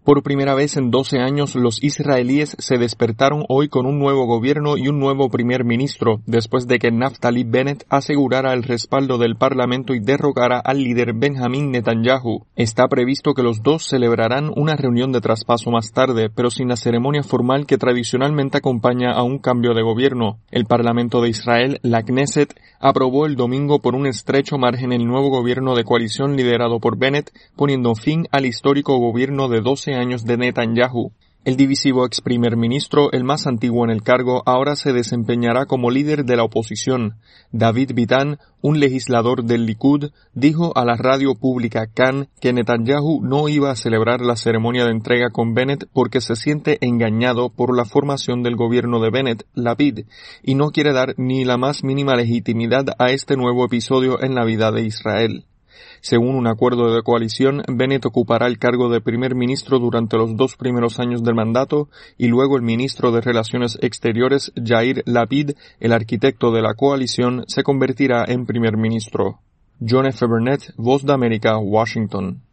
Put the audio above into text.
Por primera vez en 12 años, los israelíes se despertaron hoy con un nuevo gobierno y un nuevo primer ministro, después de que Naftali Bennett asegurara el respaldo del parlamento y derrogara al líder Benjamin Netanyahu. Está previsto que los dos celebrarán una reunión de traspaso más tarde, pero sin la ceremonia formal que tradicionalmente acompaña a un cambio de gobierno. El Parlamento de Israel, la Knesset, aprobó el domingo por un estrecho margen el nuevo gobierno de coalición liderado por Bennett, poniendo fin al histórico gobierno de 12 años de Netanyahu. El divisivo ex primer ministro, el más antiguo en el cargo, ahora se desempeñará como líder de la oposición. David Bitan, un legislador del Likud, dijo a la radio pública Kan que Netanyahu no iba a celebrar la ceremonia de entrega con Bennett porque se siente engañado por la formación del gobierno de Bennett, Lapid, y no quiere dar ni la más mínima legitimidad a este nuevo episodio en la vida de Israel. Según un acuerdo de coalición, Bennett ocupará el cargo de primer ministro durante los 2 primeros años del mandato y luego el ministro de Relaciones Exteriores, Yair Lapid, el arquitecto de la coalición, se convertirá en primer ministro. John F. Burnett, Voz de América, Washington.